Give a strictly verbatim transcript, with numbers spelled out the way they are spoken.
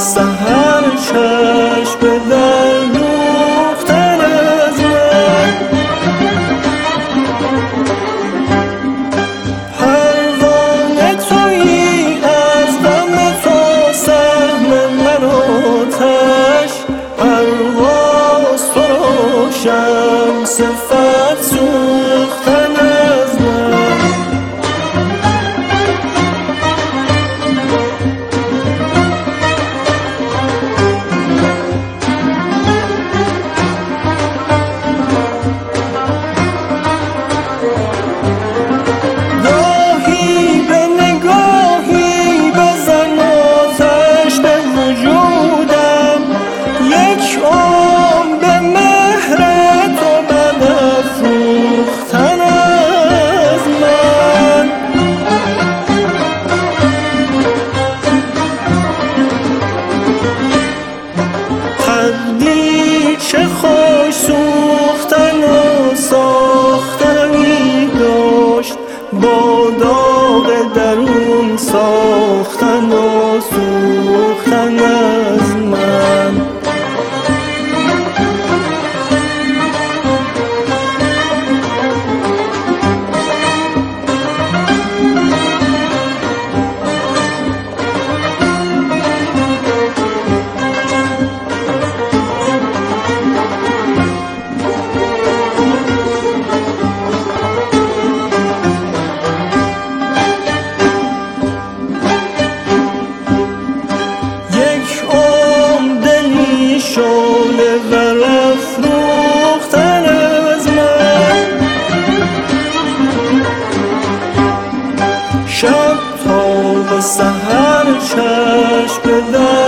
سحر چشم به در دوختن از من. پروانه تویی از غم تو سهم من آتش، پرواز تو روشن صفت سوختن از من. گاهی به نگاهی بزن آتش به وجودم، یک عمر به مهر تو برافروختن از من. تقدیر چه خوش سوختن و ساختنی داشت، با داغ درون ساختن و سوختن از من. شعله برافروختن از من. شب تا به سحر چشم به در